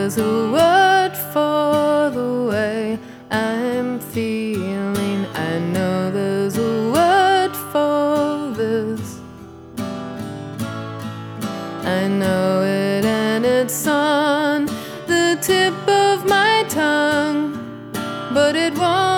there's a word for the way I'm feeling. I know there's a word for this. I know it and it's on the tip of my tongue, but it won't